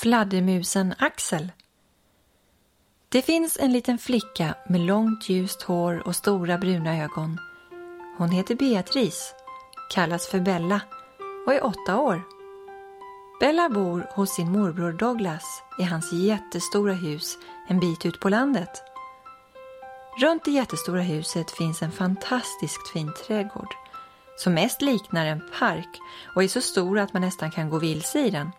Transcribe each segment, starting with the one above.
Fladdermusen Axel. Det finns en liten flicka med långt ljust hår och stora bruna ögon. Hon heter Beatrice, kallas för Bella och är 8 år. Bella bor hos sin morbror Douglas i hans jättestora hus en bit ut på landet. Runt det jättestora huset finns en fantastiskt fin trädgård som mest liknar en park och är så stor att man nästan kan gå vilse i den.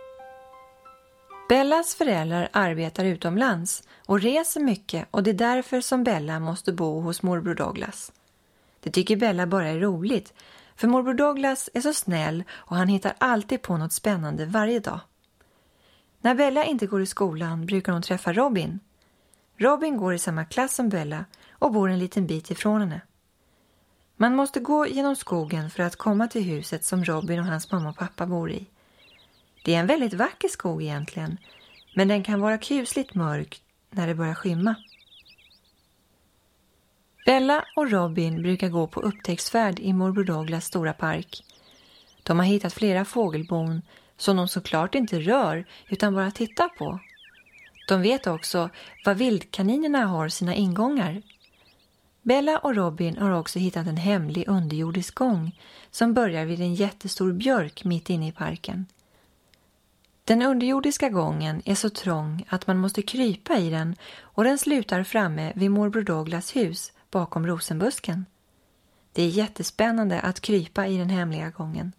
Bellas föräldrar arbetar utomlands och reser mycket och det är därför som Bella måste bo hos morbror Douglas. Det tycker Bella bara är roligt för morbror Douglas är så snäll och han hittar alltid på något spännande varje dag. När Bella inte går i skolan brukar hon träffa Robin. Robin går i samma klass som Bella och bor en liten bit ifrån henne. Man måste gå genom skogen för att komma till huset som Robin och hans mamma och pappa bor i. Det är en väldigt vacker skog egentligen, men den kan vara kusligt mörk när det börjar skymma. Bella och Robin brukar gå på upptäcktsfärd i morbror Douglas stora park. De har hittat flera fågelbon som de såklart inte rör utan bara tittar på. De vet också var vildkaninerna har sina ingångar. Bella och Robin har också hittat en hemlig underjordisk gång som börjar vid en jättestor björk mitt inne i parken. Den underjordiska gången är så trång att man måste krypa i den och den slutar framme vid morbror Douglas hus bakom rosenbusken. Det är jättespännande att krypa i den hemliga gången.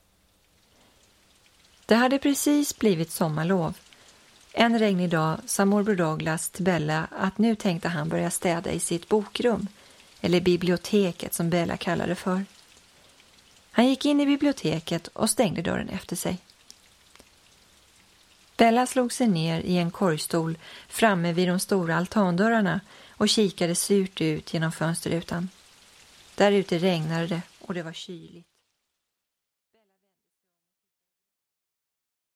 Det hade precis blivit sommarlov. En regnig dag sa morbror Douglas till Bella att nu tänkte han börja städa i sitt bokrum, eller biblioteket som Bella kallade det för. Han gick in i biblioteket och stängde dörren efter sig. Bella slog sig ner i en korgstol framme vid de stora altandörrarna och kikade surt ut genom fönsterrutan. Där ute regnade det och det var kyligt.